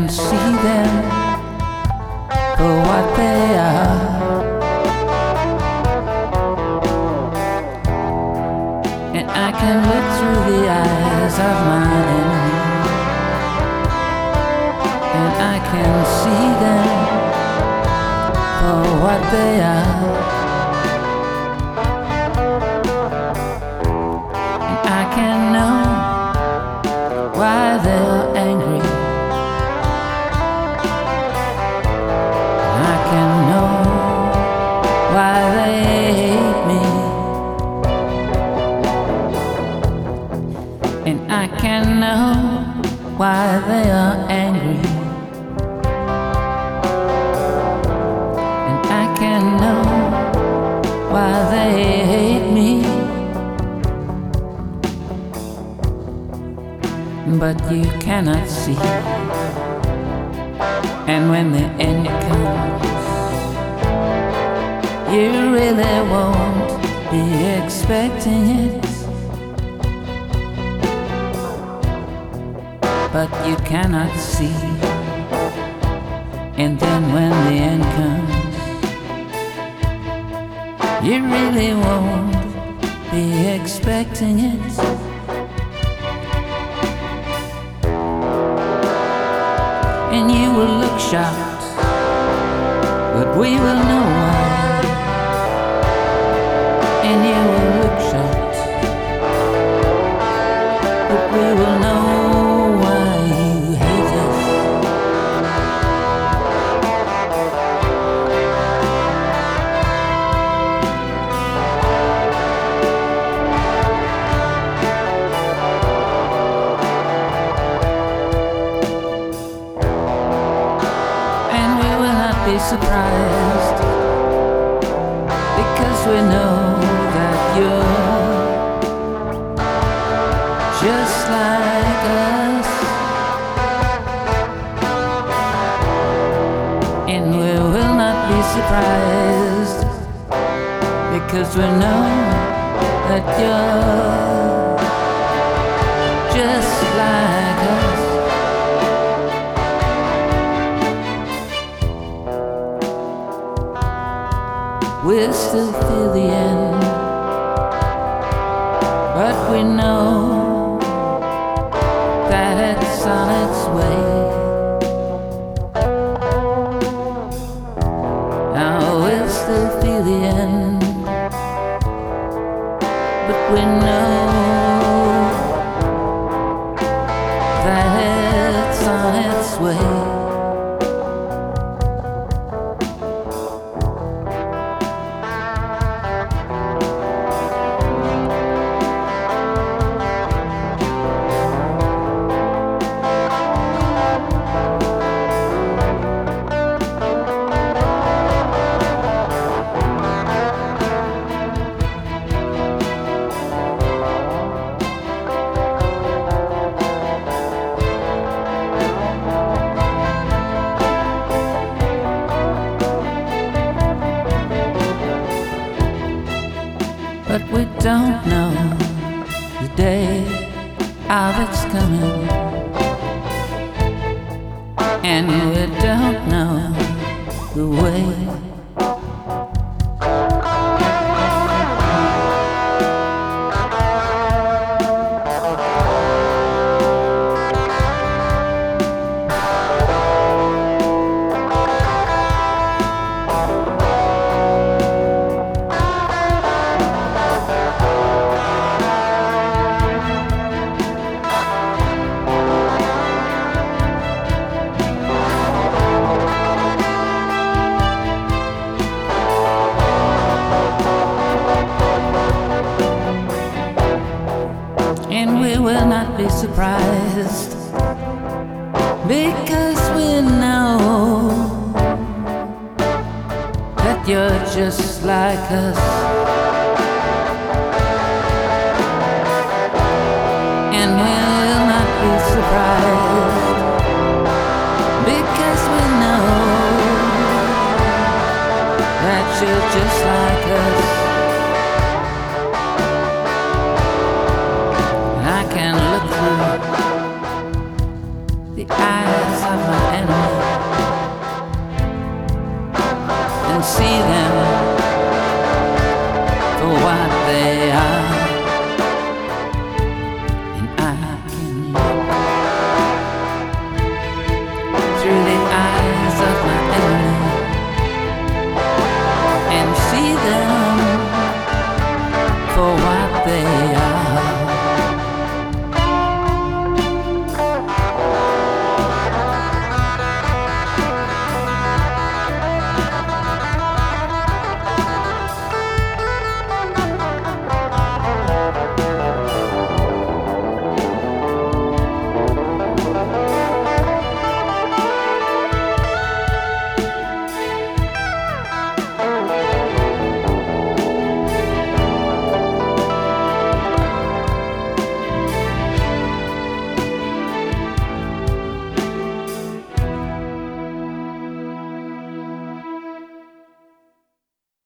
can see them for what they are. And I can look through the eyes of my enemy, and I can see them for what they are. And I can know why they're angry. And I can know why they hate me. And I can know why they are angry. And I can know why they hate me. But you cannot see. And when the end comes, you really won't be expecting it. But you cannot see. And then when the end comes, you really won't be expecting it. And you will look shocked, but we will know why. And you will look shocked, but we will know why you hate us. Be surprised, because we know that you're just like us. And we will not be surprised, because we know that you're just like us. We'll still feel the end, but we know that it's on its way. Now we'll still feel the end, but we know that it's on its way. But we don't know the day of its coming, and we don't know the way. And we will not be surprised, because we know that you're just like us. And we will not be surprised, because we know that you're just like us. I can look through the eyes of my enemy. and see them for what they are.